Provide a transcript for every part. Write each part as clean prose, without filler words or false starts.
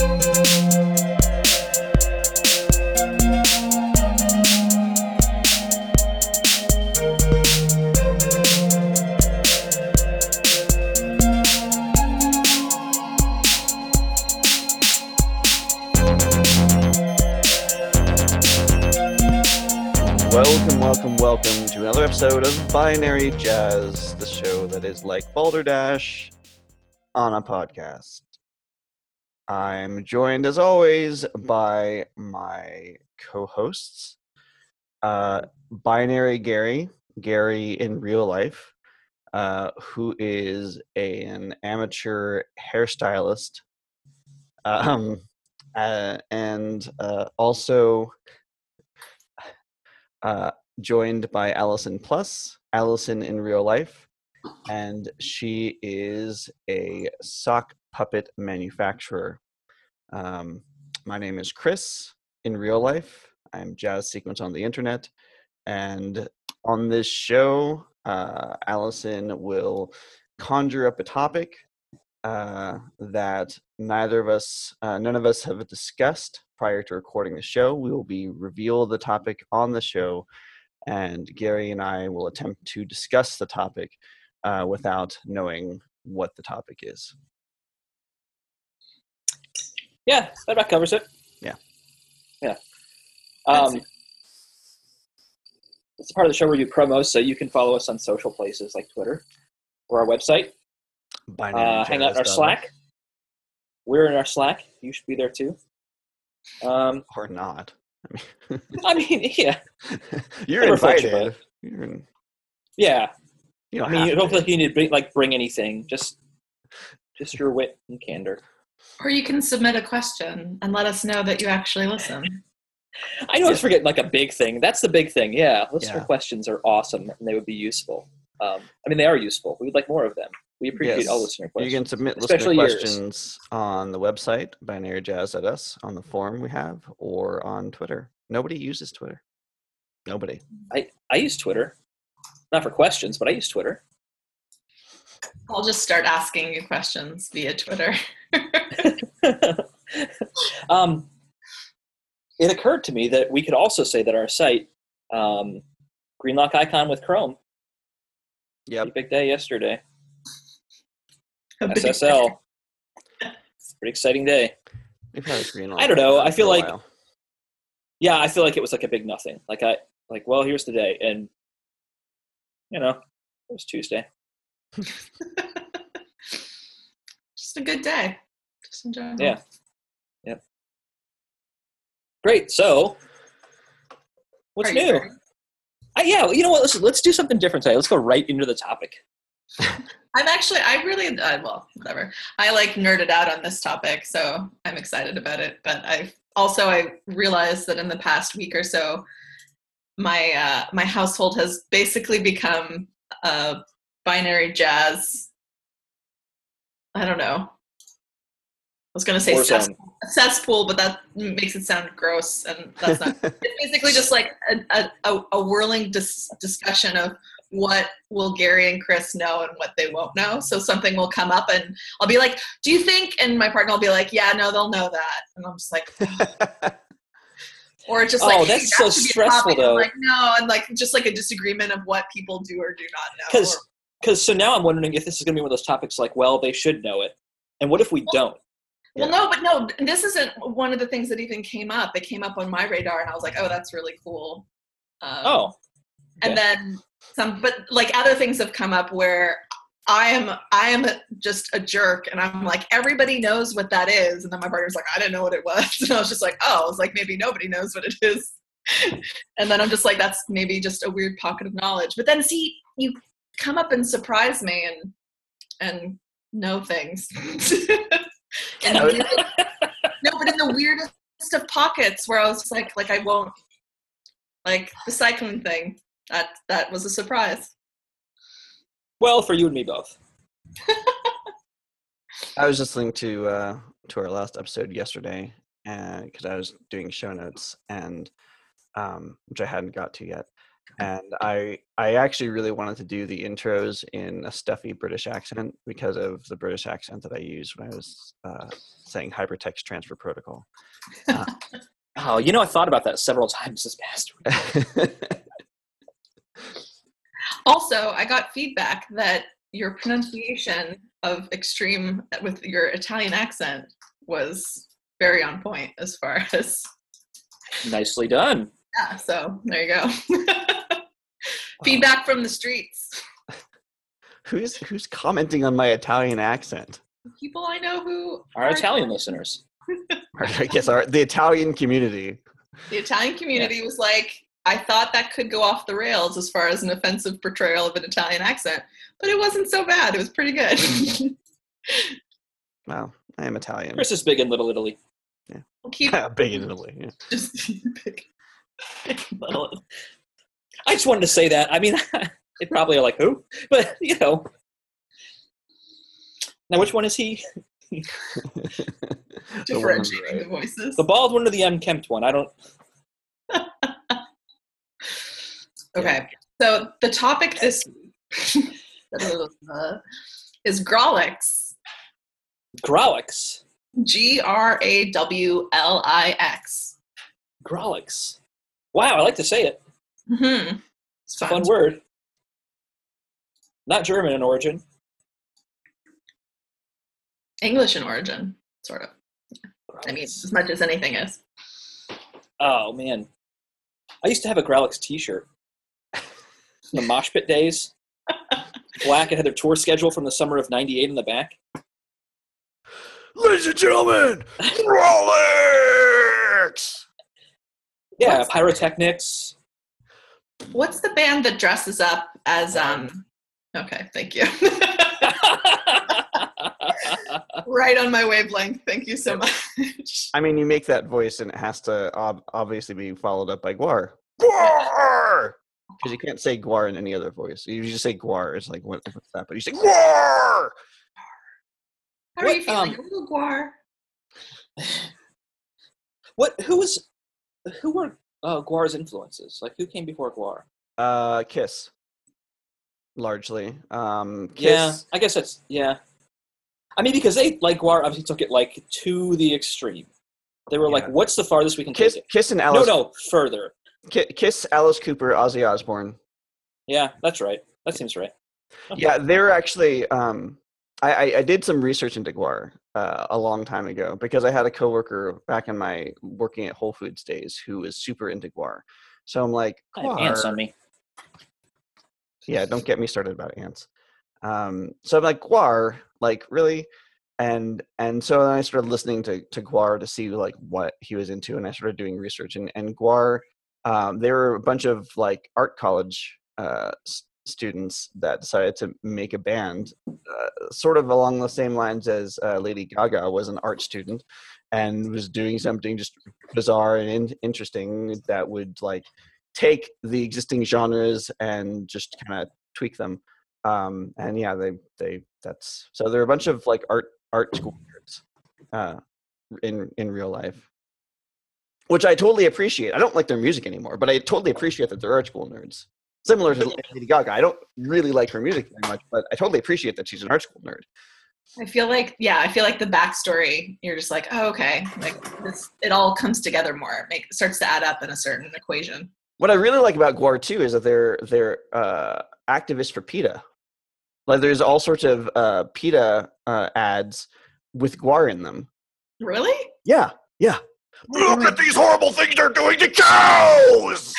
Welcome to another episode of Binary Jazz, the show that is like Balderdash on a podcast. I'm joined, as always, by my co-hosts, Binary Gary in real life, who is an amateur hairstylist, and also joined by Allison Plus, Allison in real life, and she is a sock puppet manufacturer. My name is Chris in real life. I'm Jazz Sequence on the internet, and on this show, Allison will conjure up a topic that none of us have discussed prior to recording the show. We will reveal the topic on the show, and Gary and I will attempt to discuss the topic without knowing what the topic is. Yeah, that about covers it. Yeah. It's a part of the show where you promos, so you can follow us on social places like Twitter or our website. Hang out in our Slack. We're in our Slack. You should be there too. Or not. I mean, yeah. You're invited. Yeah. You don't you don't feel like you need to bring anything. Just your wit and candor. Or you can submit a question and let us know that you actually listen. I always forget a big thing. That's the big thing. Yeah, listener questions are awesome and they would be useful. They are useful. We would like more of them. We appreciate all listener questions. You can submit listener questions on the website, binaryjazz.us, on the forum we have, or on Twitter. Nobody uses Twitter. Nobody. I use Twitter. Not for questions, but I use Twitter. I'll just start asking you questions via Twitter. It occurred to me that we could also say that our site, Greenlock icon with Chrome. Yep. Big day yesterday. SSL. Pretty exciting day. We've had a Greenlock. I don't know. I feel like, I feel like it was like a big nothing. Well, here's the day, and it was Tuesday. Just a good day. Just enjoy. Yeah. Yep. Great. So, what's new? You know what? Let's do something different today. Let's go right into the topic. Whatever. I nerded out on this topic, so I'm excited about it. But I realized that in the past week or so, my household has basically become a binary jazz. I don't know. I was going to say cesspool, but that makes it sound gross, and that's not. It's basically just like a whirling discussion of what will Gary and Chris know and what they won't know. So something will come up, and I'll be like, "Do you think?" And my partner will be like, "Yeah, no, they'll know that." And I'm just like, or it's just like, that's so stressful though. I'm like, no, and just like a disagreement of what people do or do not know. Because now I'm wondering if this is going to be one of those topics they should know it, and what if we don't? Well, no, this isn't one of the things that even came up. It came up on my radar, and I was like, oh, that's really cool. And then some, but other things have come up where I am just a jerk, and I'm like, everybody knows what that is. And then my partner's like, I didn't know what it was. And I was just like, oh, it's like, maybe nobody knows what it is. And then I'm just like, that's maybe just a weird pocket of knowledge. But then see, you come up and surprise me and know things. But in the weirdest of pockets where I was like I won't, the cycling thing, that was a surprise. Well, for you and me both. I was just listening to our last episode yesterday, and because I was doing show notes, and which I hadn't got to yet, And I actually really wanted to do the intros in a stuffy British accent because of the British accent that I used when I was saying hypertext transfer protocol. Oh, I thought about that several times this past week. Also, I got feedback that your pronunciation of extreme with your Italian accent was very on point as far as... Nicely done. Yeah, so there you go. Feedback from the streets. Who's commenting on my Italian accent? People I know who are Italian listeners. I guess the Italian community. The Italian community was like, I thought that could go off the rails as far as an offensive portrayal of an Italian accent, but it wasn't so bad. It was pretty good. Wow, I am Italian. Chris is big in Little Italy. Yeah, we'll big in Italy. Yeah. Just big. Little. I just wanted to say that. I mean, they probably are like, who? But, Now, which one is he? Differentiating the voices. The bald one or the unkempt one? I don't... Okay, so the topic this is Grawlix. Grawlix? Grawlix. Grawlix. Wow, I like to say it. Mm-hmm. It's a fun word. Not German in origin. English in origin, sort of. I mean, as much as anything is. Oh, man. I used to have a Grawlix t-shirt. In the mosh pit days. Black, it had their tour schedule from the summer of '98 in the back. Ladies and gentlemen, Grawlix! Yeah, pyrotechnics. What's the band that dresses up as okay, thank you. Right on my wavelength. Thank you so much. I mean, you make that voice and it has to obviously be followed up by Gwar. Gwar! Because you can't say Gwar in any other voice. You just say Gwar. It's like, what's that? But you say Gwar! How are you feeling? A little Gwar. Who were Gwar's influences? Like, who came before Gwar? Kiss. Largely. Kiss. Yeah, I guess that's, yeah. I mean, because they, like Gwar, obviously took it, like, to the extreme. They were like, what's the farthest we can take it? Kiss and Alice. No, further. Kiss, Alice Cooper, Ozzy Osbourne. Yeah, that's right. That seems right. Okay. Yeah, they're actually... I did some research into Gwar a long time ago because I had a coworker back in my working at Whole Foods days who was super into Gwar. So I'm like, I have ants on me. Yeah, don't get me started about ants. So I'm like, Gwar, like, really? And so then I started listening to Gwar to see like what he was into, and I started doing research. And Gwar, there were a bunch of like art college students that decided to make a band sort of along the same lines as Lady Gaga was an art student and was doing something just bizarre and interesting that would like take the existing genres and just kind of tweak them. And yeah, that's so there are a bunch of like art school nerds in real life, which I totally appreciate. I don't like their music anymore, but I totally appreciate that they're art school nerds. Similar to Lady Gaga. I don't really like her music very much, but I totally appreciate that she's an art school nerd. I feel like the backstory, you're just like, oh, okay. Like this, it all comes together more. It starts to add up in a certain equation. What I really like about Gwar too is that they're activists for PETA. Like there's all sorts of PETA ads with Gwar in them. Really? Yeah. Look at these horrible things they're doing to cows!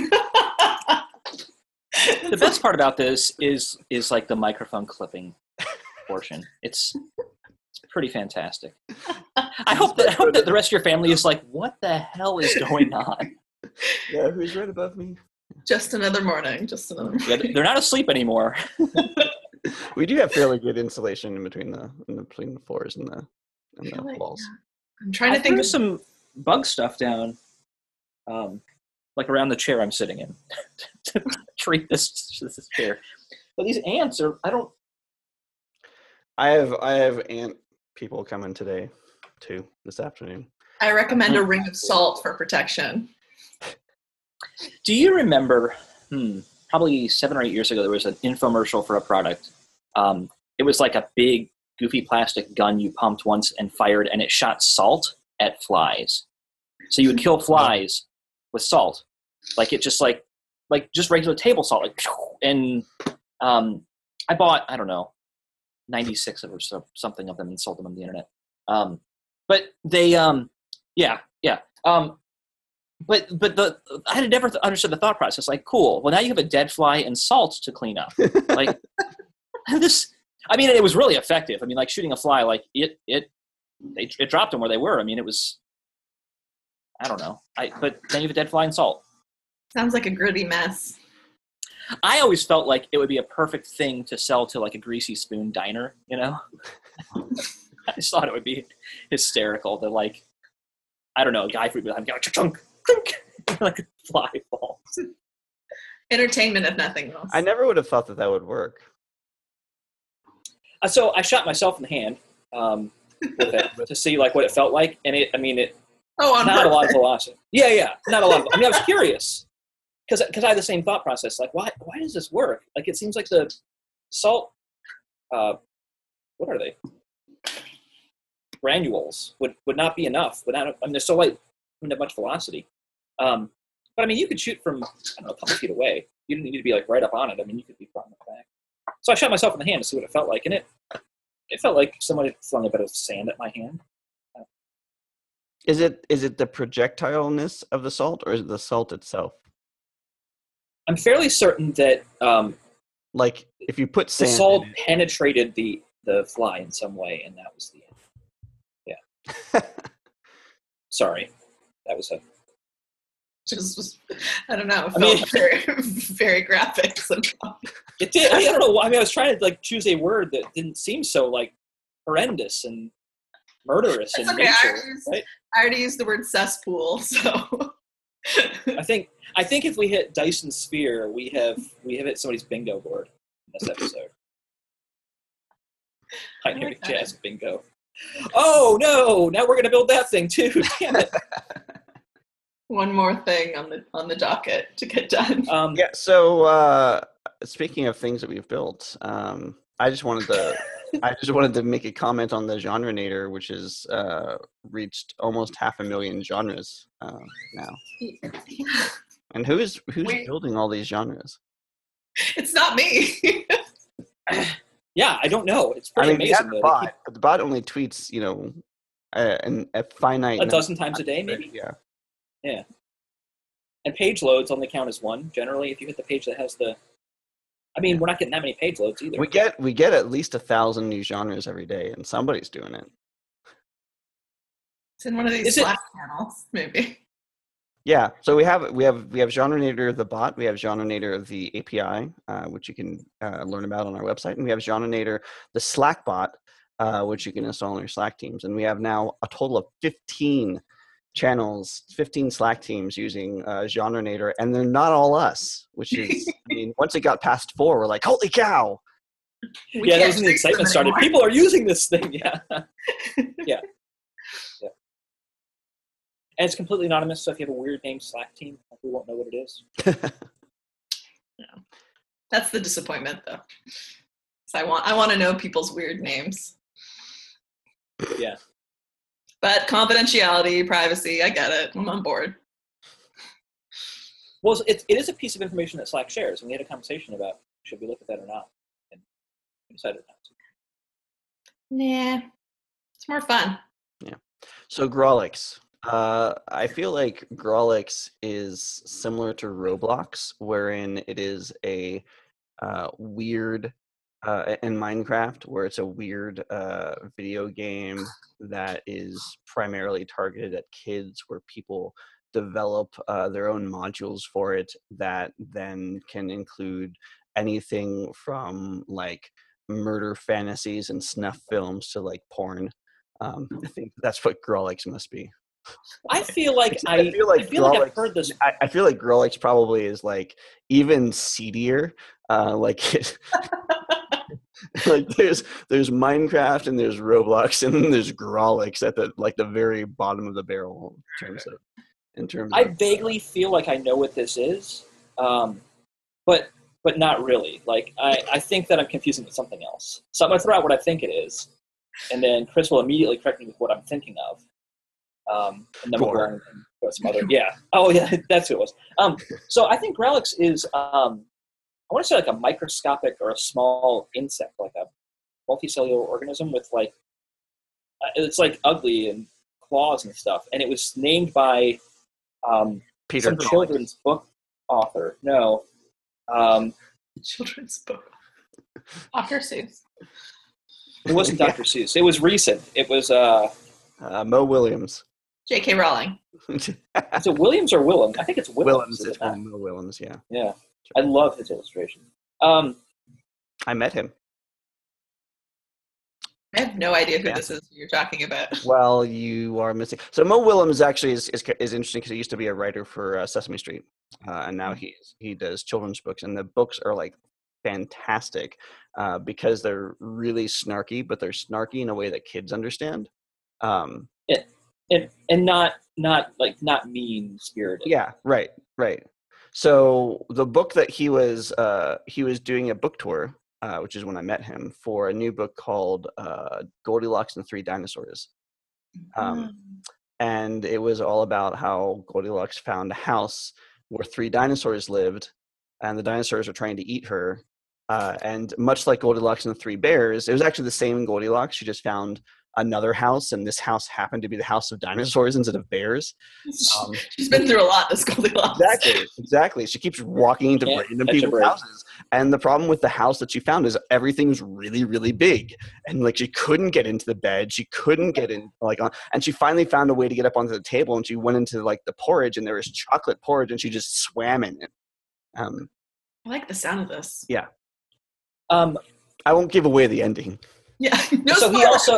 The best part about this is like the microphone clipping portion. It's pretty fantastic. I hope that the rest of your family is like, what the hell is going on? Yeah, who's right above me? Just another morning. Yeah, they're not asleep anymore. We do have fairly good insulation in between the floors and the walls. I'm trying to think. There's some bug stuff down. Like around the chair I'm sitting in to treat this chair. But these ants are, I have ant people coming today too, this afternoon. I recommend a ring of salt for protection. Do you remember probably 7 or 8 years ago, there was an infomercial for a product. It was like a big, goofy plastic gun you pumped once and fired, and it shot salt at flies. So you would kill flies with salt, like it just like just regular table salt, like. And I bought, I don't know, 96 or something of them and sold them on the internet. But they, yeah. But I had never understood the thought process. Like, cool. Well, now you have a dead fly and salt to clean up. Like this. I mean, it was really effective. I mean, like shooting a fly, like it dropped them where they were. I mean, it was. I don't know. But then you have a dead fly and salt. Sounds like a gritty mess. I always felt like it would be a perfect thing to sell to like a Greasy Spoon diner. You know. I just thought it would be hysterical to like. I don't know, a guy would be like, chunk. Like a fly falls. Entertainment, if nothing else. I never would have thought that would work. So I shot myself in the hand with it to see like what it felt like, and it not a lot of velocity. Yeah, not a lot. I was curious because I had the same thought process. Like, why does this work? Like, it seems like the salt. What are they? Granules would not be enough without. I mean, they're so light, wouldn't have much velocity. But I mean, you could shoot from, I don't know, a couple feet away. You didn't need to be like right up on it. I mean, you could be far enough back. So I shot myself in the hand to see what it felt like, and it felt like someone had flung a bit of sand at my hand. Is it the projectileness of the salt, or is it the salt itself? I'm fairly certain that like if you put sand, the salt penetrated the fly in some way, and that was the end. Yeah. Sorry, that was a. Just, I don't know. It felt very, very graphic. It did. I don't know. I mean, I was trying to like choose a word that didn't seem so like horrendous and murderous in nature. Right? I already used the word cesspool, so. I think if we hit Dyson Sphere, we have hit somebody's bingo board in this episode. Dynamic Jazz bingo. Oh no! Now we're gonna build that thing too. Damn it. One more thing on the docket to get done. Yeah. So speaking of things that we've built, I just wanted to make a comment on the Genrenator, which has reached almost 500,000 genres now. And who's building all these genres? It's not me. Yeah, I don't know. It's pretty amazing. The bot, but the bot only tweets, a finite. A dozen times a day, maybe. Yeah. Yeah. And page loads only count as one, generally, if you hit the page that has the... I mean, we're not getting that many page loads either. We get at least 1,000 new genres every day, and somebody's doing it. It's in one of these Slack channels, maybe. Yeah, so we have Genrenator the bot, we have Genrenator the API, which you can learn about on our website, and we have Genrenator the Slack bot, which you can install on your Slack teams, and we have now a total of 15 channels, 15 Slack teams using Genrenator, and they're not all us, which is, I mean, once it got past 4, we're like, holy cow! That was when the excitement started. People are using this thing, yeah. Yeah. And it's completely anonymous, so if you have a weird name Slack team, we won't know what it is. No. That's the disappointment, though. So I want to know people's weird names. Yeah. But confidentiality, privacy, I get it. I'm on board. Well, it is a piece of information that Slack shares, and we had a conversation about should we look at that or not, and we decided not to. Nah, it's more fun. Yeah. So Grawlix. I feel like Grawlix is similar to Roblox, wherein it is a weird, in Minecraft, where it's a weird video game that is primarily targeted at kids, where people develop their own modules for it that then can include anything from like murder fantasies and snuff films to like porn. I think that's what Grawlix must be. I feel like I've heard this. I feel like Grawlix probably is like even seedier. Like there's Minecraft and there's Roblox and then there's Grawlix at the very bottom of the barrel in terms of. I vaguely feel like I know what this is. but not really. Like I think that I'm confusing with something else. So I'm gonna throw out what I think it is, and then Chris will immediately correct me with what I'm thinking of. And then we'll go on and go some other. Yeah. Oh yeah, that's who it was. So I think Growlix is I want to say like a microscopic or a small insect, like a multicellular organism with like it's like ugly and claws and stuff. And it was named by Peter some children's book author. No. Children's book. Dr. Seuss. It wasn't Dr. Seuss. It was recent. It was Mo Williams. J.K. Rowling. Is it Williams or Willem? I think it's Willems. It's Mo Willems, yeah. Yeah. I love his illustration. I met him. I have no idea who this is you're talking about. Well, you are missing. So Mo Willems actually is interesting because he used to be a writer for Sesame Street, and now he does children's books, and the books are like fantastic because they're really snarky, but they're snarky in a way that kids understand. And not mean spirited. Yeah, right. So the book that he was doing a book tour, which is when I met him, for a new book called Goldilocks and the Three Dinosaurs. And it was all about how Goldilocks found a house where three dinosaurs lived, and the dinosaurs were trying to eat her. And much like Goldilocks and the Three Bears, it was actually the same Goldilocks. She just found another house, and this house happened to be the house of dinosaurs instead of bears. She's been through a lot, this Goldilocks. Exactly. She keeps walking into random people's houses. And the problem with the house that she found is everything's really, really big. And like she couldn't get into the bed. She couldn't get in and she finally found a way to get up onto the table, and she went into like the porridge, and there was chocolate porridge, and she just swam in it. I like the sound of this. Yeah. I won't give away the ending. Yeah. So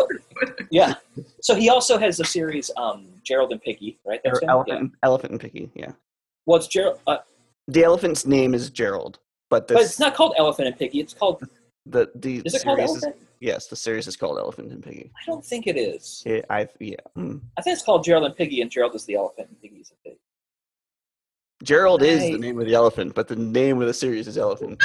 he also has the series Gerald and Piggy, right? That's Elephant and Piggy, yeah. Well, it's Gerald. The elephant's name is Gerald, but it's not called Elephant and Piggy. It's called is it called Elephant? Yes, the series is called Elephant and Piggy. I don't think it is. I think it's called Gerald and Piggy, and Gerald is the elephant, and Piggy's a pig. Gerald is the name of the elephant, but the name of the series is Elephant.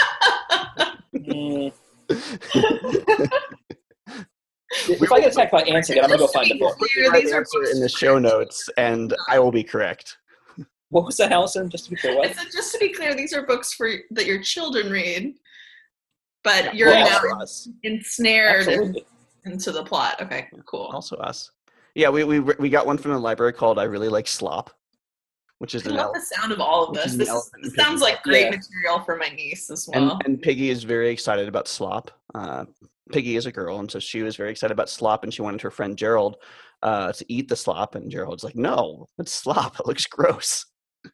If I get attacked by ants again, I'm going to go find the book. Put the right answer in the show notes, and I will be correct. What was that, Allison? Just to be clear, what? Just to be clear, these are books that your children read, but you're now ensnared into the plot. Okay, cool. Also us. Yeah, we got one from the library called I Really Like Slop, which is I love the sound of all of this. This sounds like great material for my niece as well. And Piggy is very excited about Slop. Piggy is a girl, and so she was very excited about slop, and she wanted her friend Gerald to eat the slop, and Gerald's like, no, it's slop. It looks gross.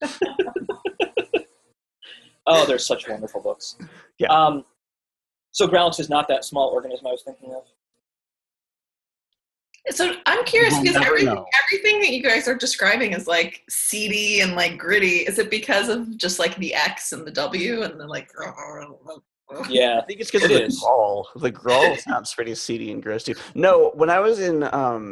Oh, they're such wonderful books. Yeah. So Growlix is not that small organism I was thinking of? So I'm curious because everything that you guys are describing is like seedy and like gritty. Is it because of just like the X and the W and the like... Yeah, I think it's because of the growl. The growl sounds pretty seedy and gross too. No, when I was in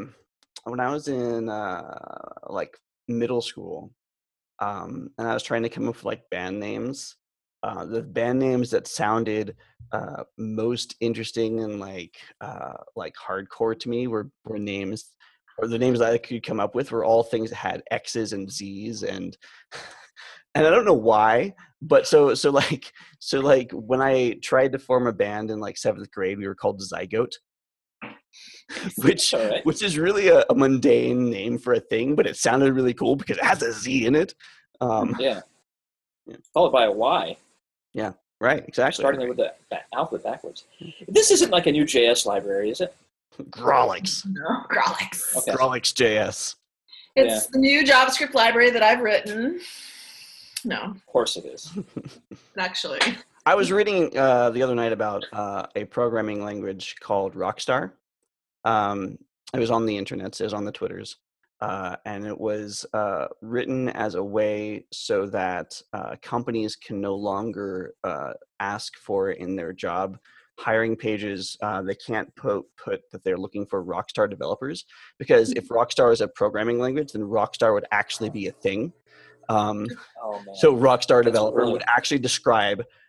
like middle school, and I was trying to come up with like band names, the band names that sounded most interesting and like hardcore to me were names, or the names that I could come up with were all things that had X's and Z's and. And I don't know why, but so when I tried to form a band in like 7th grade, we were called Zygote, which is really a mundane name for a thing, but it sounded really cool because it has a Z in it. Yeah. Followed by a Y. Yeah, right, exactly. Starting with the alphabet backwards. This isn't like a new JS library, is it? Growlix. No, Growlix. Okay. Growlix JS. It's the new JavaScript library that I've written. No. Of course it is. Actually. I was reading the other night about a programming language called Rockstar. It was on the internet. It was on the Twitters. And it was written as a way so that companies can no longer ask for in their job hiring pages. They can't put that they're looking for Rockstar developers, because if Rockstar is a programming language, then Rockstar would actually be a thing. So Rockstar developer would actually describe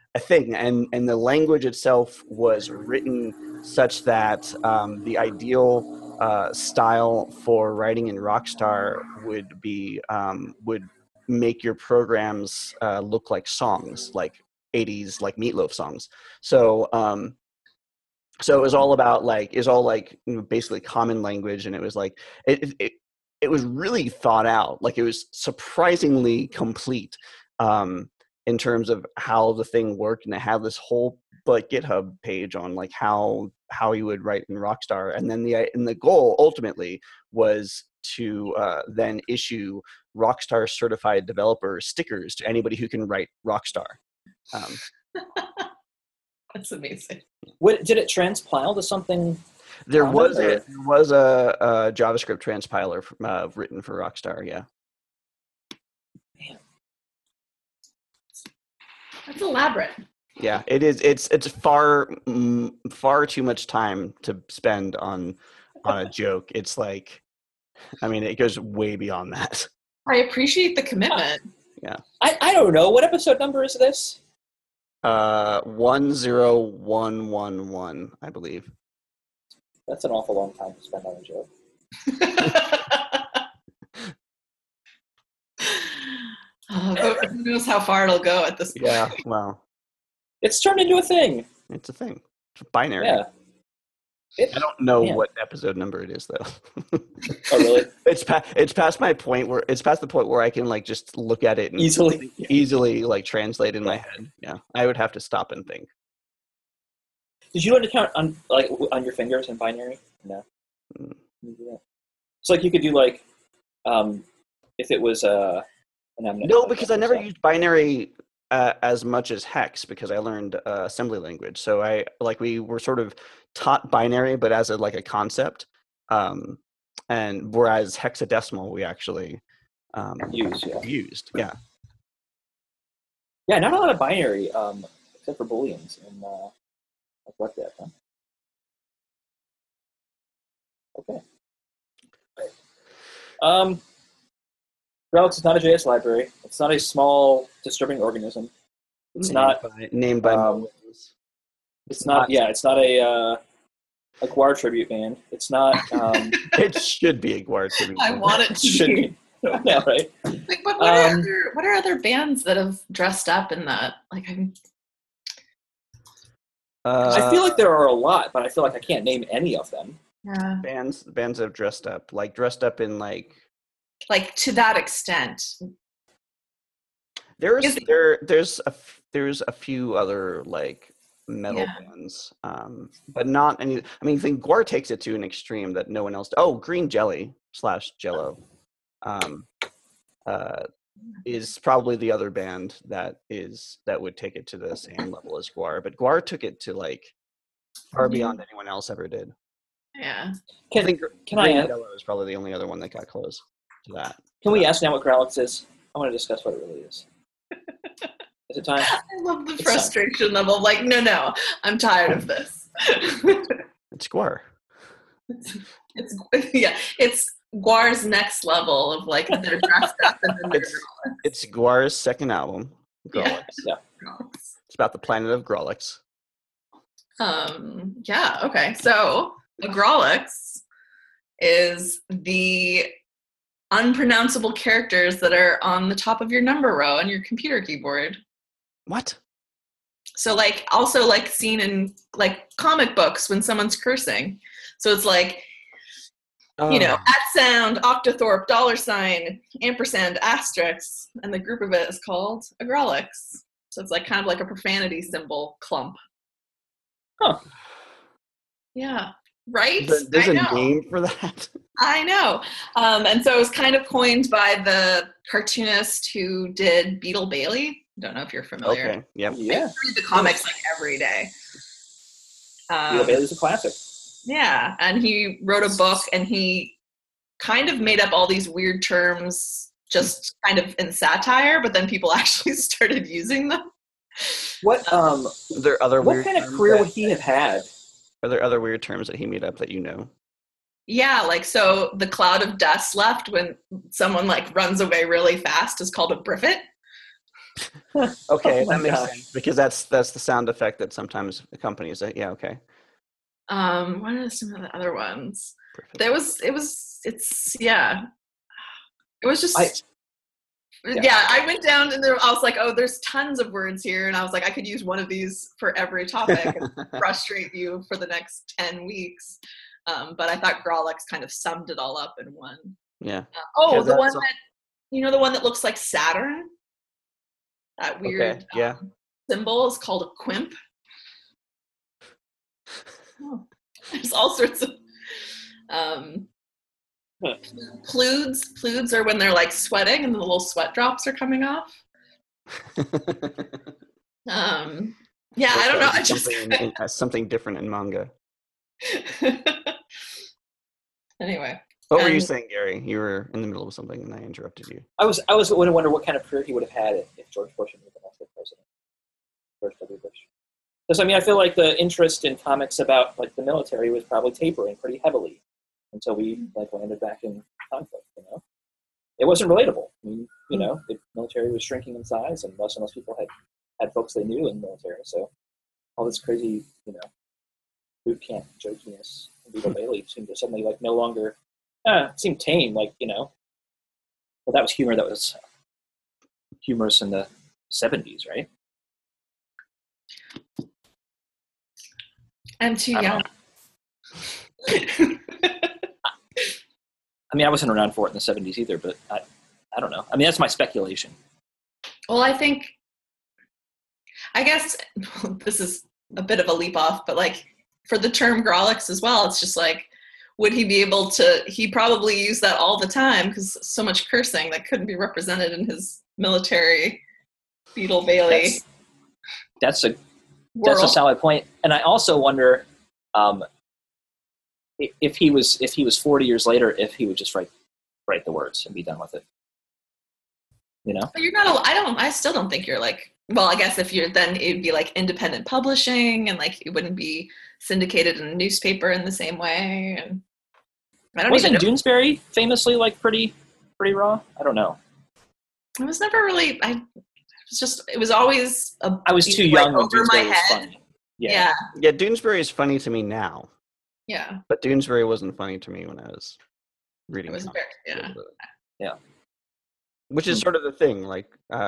a thing, and the language itself was written such that the ideal style for writing in Rockstar would be would make your programs look like songs, like 80s like Meatloaf songs. So so it was all about like basically common language, and it was like it was really thought out. Like it was surprisingly complete in terms of how the thing worked, and it had this whole like GitHub page on like how you would write in Rockstar, and then the goal ultimately was to then issue Rockstar certified developer stickers to anybody who can write Rockstar. That's amazing. What did it transpile to something? There was a JavaScript transpiler written for Rockstar. Yeah. Man. That's elaborate. Yeah, it is. It's far too much time to spend on a joke. It's like, I mean, it goes way beyond that. I appreciate the commitment. Yeah. I don't know. What episode number is this? 10111, I believe. That's an awful long time to spend on a joke. Who knows how far it'll go at this point? Yeah, well, it's turned into a thing. It's a thing. It's binary. Yeah. I don't know what episode number it is though. Oh really? It's past the point where I can like just look at it and easily like translate in my head. Yeah, I would have to stop and think. Did you learn to count on your fingers in binary? No. Mm. So like you could do like if it was no, because I never used binary as much as hex, because I learned assembly language. So we were sort of taught binary, but as a concept, and whereas hexadecimal we actually used. Yeah. Yeah, not a lot of binary, except for booleans and like that. Huh? Okay. Relics is not a JS library. It's not a small, disturbing organism. It's named by Moses. It's not. Yeah, it's not a Gwar tribute band. It's not. It should be a Gwar tribute band. I want it to be. Yeah, right. Like, but what are other bands that have dressed up in that? Like, I feel like there are a lot, but I feel like I can't name any of them. Yeah. Bands have dressed up in like to that extent. There's a few other like metal bands, but not any. I mean, I think Gwar takes it to an extreme that no one else. Oh, Green Jelly / Jello, is probably the other band that would take it to the same level as Gwar. But Gwar took it to like far beyond anyone else ever did. Yeah. Can Green Jello is probably the only other one that got close to that. Can we ask now what Growlix is? I want to discuss what it really is. Is it time? I love the frustration level. Like, no, I'm tired of this. It's Gwar. It's Gwar's next level of like they're dressed up and then it's Gwar's second album, Growlix. Yeah. It's about the planet of Growlix. Yeah, okay. So a Growlix is the unpronounceable characters that are on the top of your number row on your computer keyboard. What? So like also like seen in like comic books when someone's cursing. So it's like @sound, octothorpe, $, ampersand, asterisk, and the group of it is called a Growlix. So it's like kind of like a profanity symbol clump. Huh. Yeah. Right? There's a name for that? I know. And so it was kind of coined by the cartoonist who did Beetle Bailey. I don't know if you're familiar. Okay. Yep. I read the comics like every day. Beetle Bailey's a classic. Yeah. And he wrote a book and he kind of made up all these weird terms just kind of in satire, but then people actually started using them. What are there other what kind of career would he have had? Are there other weird terms that he made up that you know? Yeah, like so the cloud of dust left when someone like runs away really fast is called a briffet. Okay, Oh my that makes gosh. sense because that's the sound effect that sometimes companies. Yeah, okay. What are some of the other ones? Perfect. It's yeah. It was just Yeah. yeah. I went down and I was like, oh, there's tons of words here, and I was like, I could use one of these for every topic and frustrate you for the next 10 weeks. But I thought Grawlix kind of summed it all up in one. Yeah. The one that the one that looks like Saturn. That weird symbol is called a quimp. Oh, there's all sorts of Pludes are when they're like sweating and the little sweat drops are coming off. Yeah, I don't know. I just something different in manga. Anyway. What were you saying, Gary? You were in the middle of something and I interrupted you. I was going to wonder what kind of career he would have had if George Bush had been elected president. George W. Bush. Because I feel like the interest in comics about like the military was probably tapering pretty heavily until we like landed back in conflict. It wasn't relatable. The military was shrinking in size, and less people had folks they knew in the military. So all this crazy, boot camp jokiness, Beetle Bailey seemed to suddenly like no longer seemed tame. Well, that was humor that was humorous in the 70s, right? I'm too young. I wasn't around for it in the 70s either, but I don't know. That's my speculation. Well, I guess this is a bit of a leap off, but like for the term Grawlix as well, it's just like, would he be able to, he probably used that all the time because so much cursing that couldn't be represented in his military Beetle Bailey. That's a solid point. And I also wonder if he was 40 years later, if he would just write the words and be done with it. But you're not. I still don't think you're like. Well, I guess if you're, then it'd be like independent publishing, and like it wouldn't be syndicated in a newspaper in the same way. And I don't wasn't Doonesbury famously like pretty raw? I don't know. It was never really. It was always. I was too young when Doonesbury was funny. Yeah. Doonesbury is funny to me now. Yeah. But Doonesbury wasn't funny to me when I was reading. It was yeah. Which is sort of the thing, like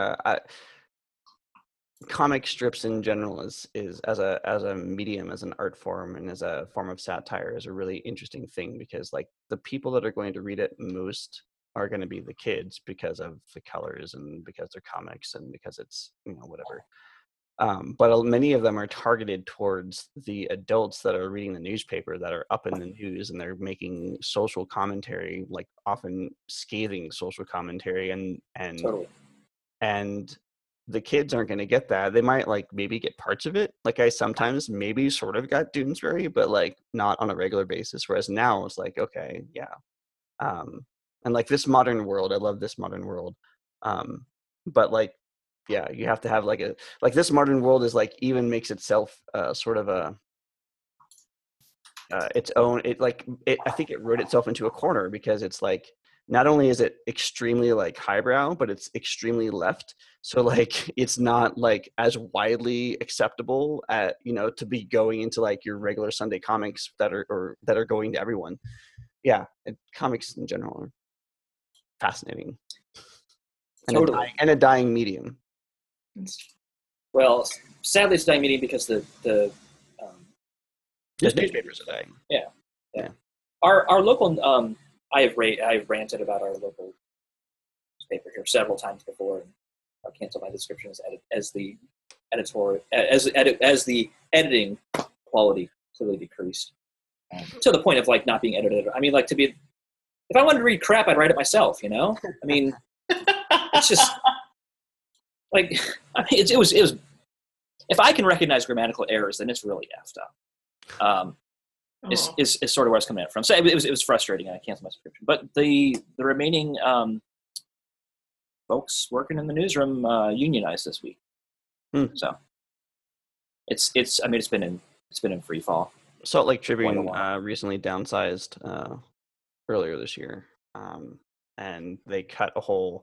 comic strips in general is as a medium, as an art form, and as a form of satire is a really interesting thing because like the people that are going to read it most are going to be the kids because of the colors and because they're comics and because it's whatever. But many of them are targeted towards the adults that are reading the newspaper, that are up in the news, and they're making social commentary, like often scathing social commentary, and totally. And the kids aren't going to get that. They might like maybe get parts of it. Like I sometimes maybe sort of got Doonesbury, but like not on a regular basis. Whereas now it's like, okay, yeah. And like This Modern World, I love This Modern World. But like, yeah, you have to have like This Modern World is like even makes itself sort of a its own. I think it wrote itself into a corner because it's like not only is it extremely like highbrow, but it's extremely left. So like it's not like as widely acceptable at to be going into like your regular Sunday comics that are going to everyone. Yeah, comics in general are fascinating. Totally. And a dying medium. Well, sadly, it's a dying medium because the newspapers are dying. Yeah. Our local I've ranted about our local newspaper here several times before, and I'll cancel my description as the editing quality clearly decreased to the point of like not being edited. Like if I wanted to read crap, I'd write it myself. It's just like it was. If I can recognize grammatical errors, then it's really effed up. Is sort of where I was coming at from. So it was frustrating. I canceled my subscription. But the remaining folks working in the newsroom unionized this week. So it's been in free fall. Salt Lake Tribune recently downsized earlier this year, and they cut a whole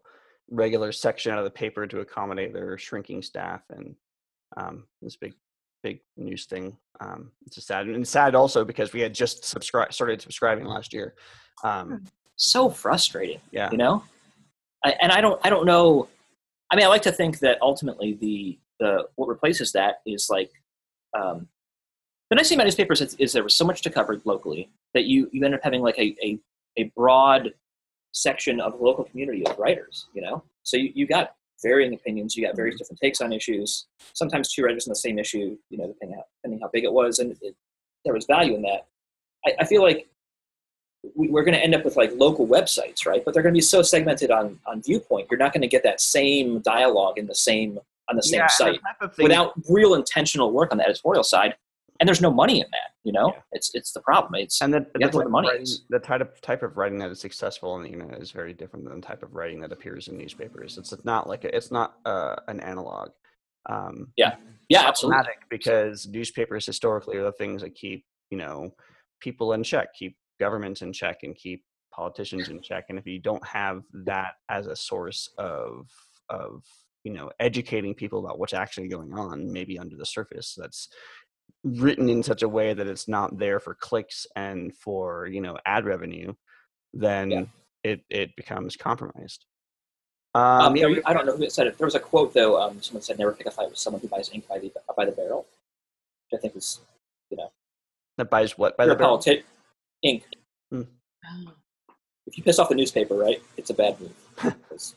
regular section out of the paper to accommodate their shrinking staff, and this big news thing. It's just sad, and sad also because we had just started subscribing last year. So frustrating. Yeah. You know, I don't know. I mean, I like to think that ultimately the what replaces that is like the nice thing about newspapers is there was so much to cover locally that you end up having like a broad section of the local community of writers, you know? So you got varying opinions, you got various different takes on issues, sometimes two writers on the same issue, you know, depending how big it was, and there was value in that. I feel like we're going to end up with like local websites, right? But they're going to be so segmented on viewpoint, you're not going to get that same dialogue on the same site without real intentional work on the editorial side. And there's no money in that, you know. Yeah. It's the problem. The type of writing that is successful on the internet is very different than the type of writing that appears in newspapers. It's not an analog. Absolutely. Because newspapers historically are the things that keep, you know, people in check, keep governments in check, and keep politicians in check. And if you don't have that as a source of you know, educating people about what's actually going on, maybe under the surface, that's written in such a way that it's not there for clicks and for, you know, ad revenue, then it becomes compromised. I don't know who said it. There was a quote though. Someone said, "Never pick a fight with someone who buys ink by the barrel," which I think is, you know, that buys what by the barrel? Ink. If you piss off the newspaper, right, it's a bad move.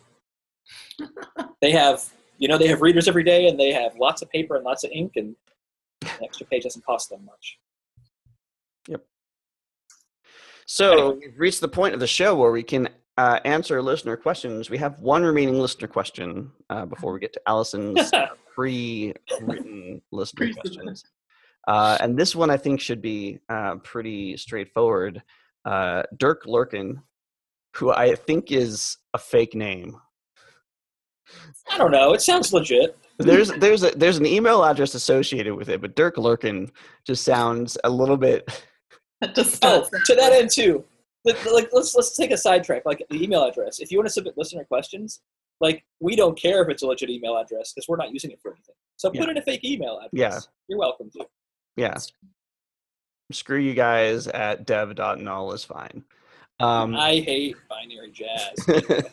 they have readers every day, and they have lots of paper and lots of ink, and an extra page doesn't cost them much. Yep. So we've reached the point of the show where we can answer listener questions. We have one remaining listener question before we get to Allison's pre-written listener questions. And this one I think should be pretty straightforward. Dirk Lurkin, who I think is a fake name. I don't know. It sounds legit. There's an email address associated with it, but Dirk Lurkin just sounds a little bit. To that end too. Like let's take a sidetrack. Like the email address. If you want to submit listener questions, like we don't care if it's a legit email address because we're not using it for anything. So put in a fake email address. Yeah, you're welcome to. Yeah. Screw you guys at dev.null is fine. I hate binary jazz.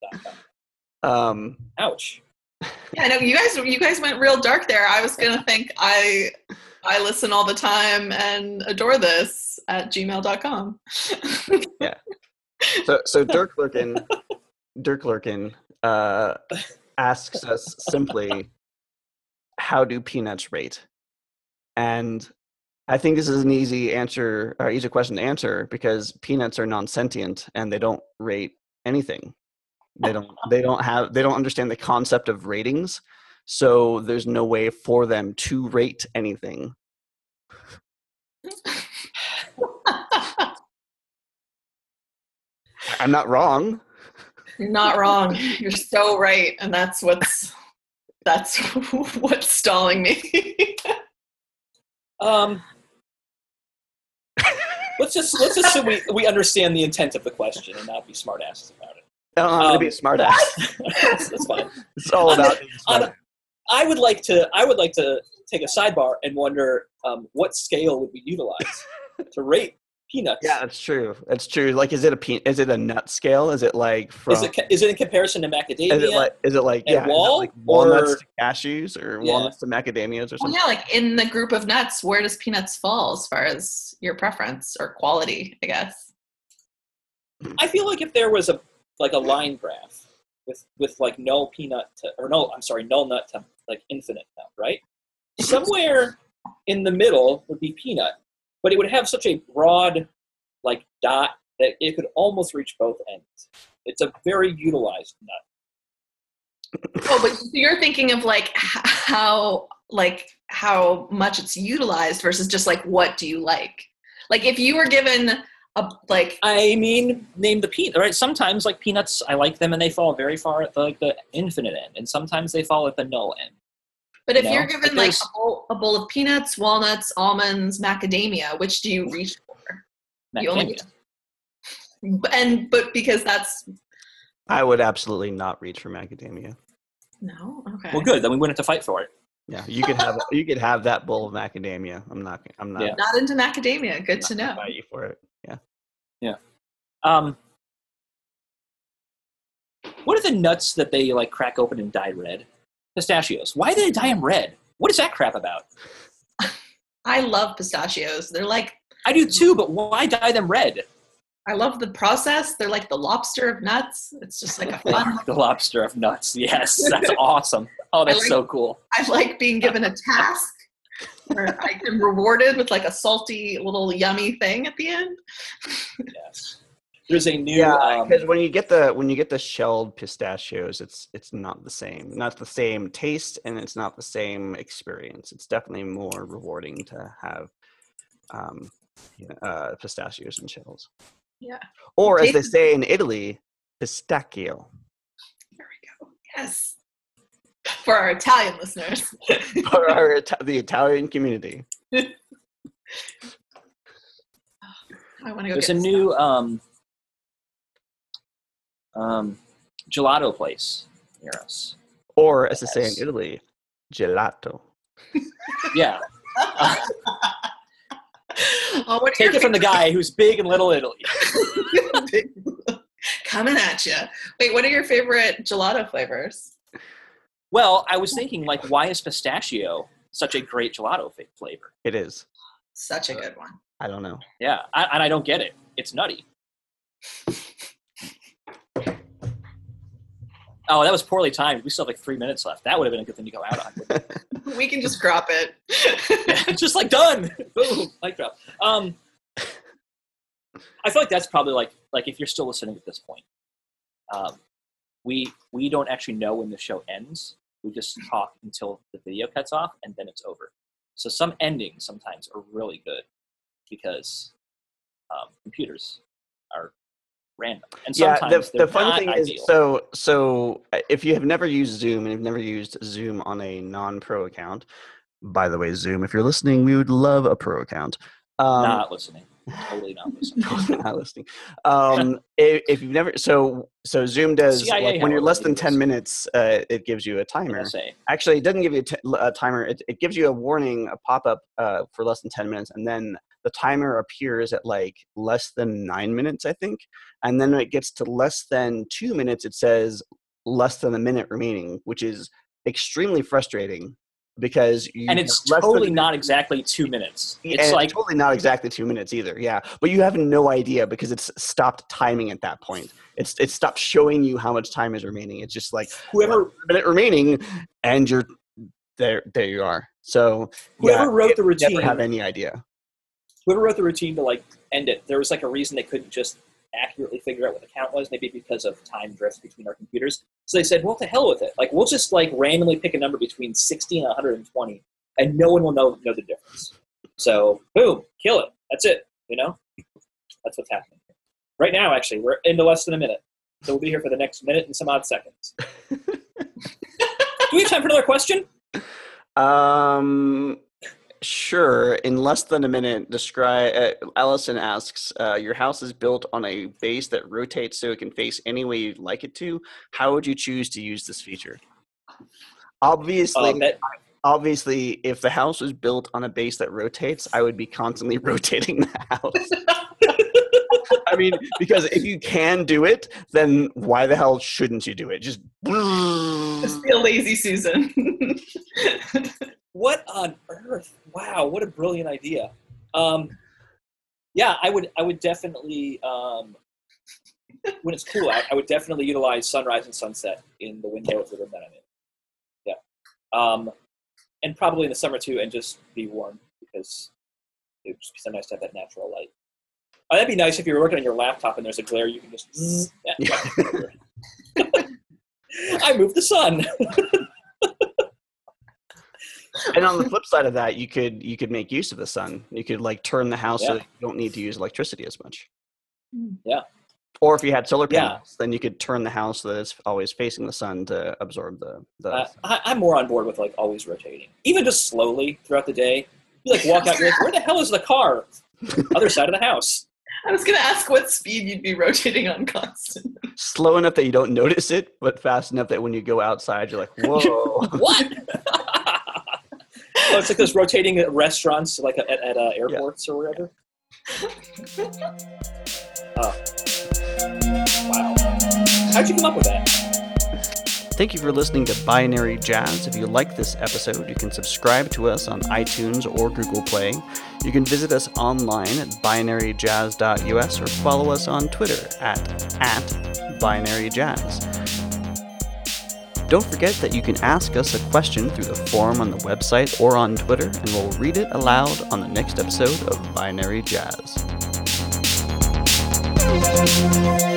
Ouch. Yeah, I know you guys went real dark there. I was gonna think I listen all the time and adore this at gmail.com. Yeah. So Dirk Lurkin asks us simply, how do peanuts rate? And I think this is an easy question to answer because peanuts are non-sentient and they don't rate anything. They don't understand the concept of ratings, so there's no way for them to rate anything. I'm not wrong. You're not wrong. You're so right, and that's what's stalling me. Let's assume we understand the intent of the question and not be smartasses about it. No, I'm gonna be a smartass. That's fine. It's all about being smart. I would like to take a sidebar and wonder what scale would we utilize to rate peanuts. Yeah, that's true. That's true. Like, is it a nut scale? Is it like from? Is it in comparison to macadamia? Is it like walnuts to cashews or walnuts to macadamias or something? Well, yeah, like in the group of nuts, where does peanuts fall as far as your preference or quality? I guess. I feel like if there was a line graph with like null nut to like infinite nut, right? Somewhere in the middle would be peanut, but it would have such a broad like dot that it could almost reach both ends. It's a very utilized nut. Oh, but you're thinking of like how much it's utilized versus just like what do you like? Like if you were given name the peanut, right? Sometimes like peanuts, I like them and they fall very far at the infinite end, and sometimes they fall at the null end. But if you're given like a bowl of peanuts, walnuts, almonds, macadamia, which do you reach for? Macadamia. But because that's I would absolutely not reach for macadamia. No? Okay. Well, good. Then we wouldn't have to fight for it. Yeah, you could have that bowl of macadamia. I'm not. Yeah. Not into macadamia. Good to know. Fight you for it. Yeah. Yeah. What are the nuts that they like crack open and dye red? Pistachios. Why do they dye them red? What is that crap about? I love pistachios. They're like... I do too, but why dye them red? I love the process. They're like the lobster of nuts. It's just like a fun... The lobster of nuts. Yes, that's awesome. Oh, that's so cool. I like being given a task where I am rewarded with like a salty little yummy thing at the end. Yes. There's a new because when you get the shelled pistachios, it's not the same taste, and it's not the same experience. It's definitely more rewarding to have pistachios and shells. Yeah. Or as they say in Italy, pistachio. There we go. Yes. For our Italian listeners. For the Italian community. I want to go. There's a new gelato place near us. Or as they say in Italy, gelato. Yeah. Take it from the guy who's big in Little Italy. Coming at you. Wait, what are your favorite gelato flavors? Well, I was thinking, like, why is pistachio such a great gelato flavor? It is. Such a good one. I don't know. Yeah, and I don't get it. It's nutty. Oh, that was poorly timed. We still have like 3 minutes left. That would have been a good thing to go out on. We can just drop it. Yeah, just like done. Boom, mic drop. I feel like that's probably like if you're still listening at this point, we don't actually know when the show ends. We just talk until the video cuts off, and then it's over. So some endings sometimes are really good because computers are random. And sometimes the fun thing ideal. is, so if you have never used Zoom and have never used Zoom on a non-pro account, by the way, Zoom, if you're listening, we would love a pro account. Not listening. Totally not listening. Totally not listening. If you've never, so Zoom does, CIA like when you're less than 10 minutes, it gives you a timer. Actually, it doesn't give you a timer. It gives you a warning, a pop-up for less than 10 minutes, and then the timer appears at like less than 9 minutes, I think. And then when it gets to less than 2 minutes, it says less than a minute remaining, which is extremely frustrating because and it's totally not exactly 2 minutes. It's like totally not exactly 2 minutes either. Yeah. But you have no idea because it's stopped timing at that point. It's stopped showing you how much time is remaining. It's just like whoever minute remaining and you're there you are. So whoever wrote the routine never have any idea. Whoever wrote the routine to like end it, there was like a reason they couldn't just accurately figure out what the count was, maybe because of time drift between our computers. So they said, well, to hell with it. Like, we'll just like randomly pick a number between 60 and 120, and no one will know the difference. So, boom, kill it. That's it. You know? That's what's happening. Right now, actually, we're into less than a minute. So we'll be here for the next minute and some odd seconds. Do we have time for another question? Sure. In less than a minute, Allison asks, your house is built on a base that rotates so it can face any way you'd like it to. How would you choose to use this feature? Obviously, if the house was built on a base that rotates, I would be constantly rotating the house. I mean, because if you can do it, then why the hell shouldn't you do it? Just be a lazy Susan. What on earth? Wow, what a brilliant idea. Yeah, I would definitely, when it's cool out, I would definitely utilize sunrise and sunset in the window of the room that I'm in. Yeah. And probably in the summer too, and just be warm because it would just be so nice to have that natural light. Oh, that'd be nice if you were working on your laptop and there's a glare, you can just, I moved the sun. And on the flip side of that, you could make use of the sun. You could like turn the house so that you don't need to use electricity as much. Yeah. Or if you had solar panels, then you could turn the house so that it's always facing the sun to absorb the I'm more on board with like always rotating. Even just slowly throughout the day. You like walk out, you're like, where the hell is the car? Other side of the house. I was going to ask what speed you'd be rotating on constantly. Slow enough that you don't notice it, but fast enough that when you go outside, you're like, whoa. What? Oh, it's like those rotating at restaurants, like at airports or wherever. Oh. Wow. How'd you come up with that? Thank you for listening to Binary Jazz. If you like this episode, you can subscribe to us on iTunes or Google Play. You can visit us online at binaryjazz.us or follow us on Twitter at binaryjazz. Don't forget that you can ask us a question through the forum on the website or on Twitter, and we'll read it aloud on the next episode of Binary Jazz.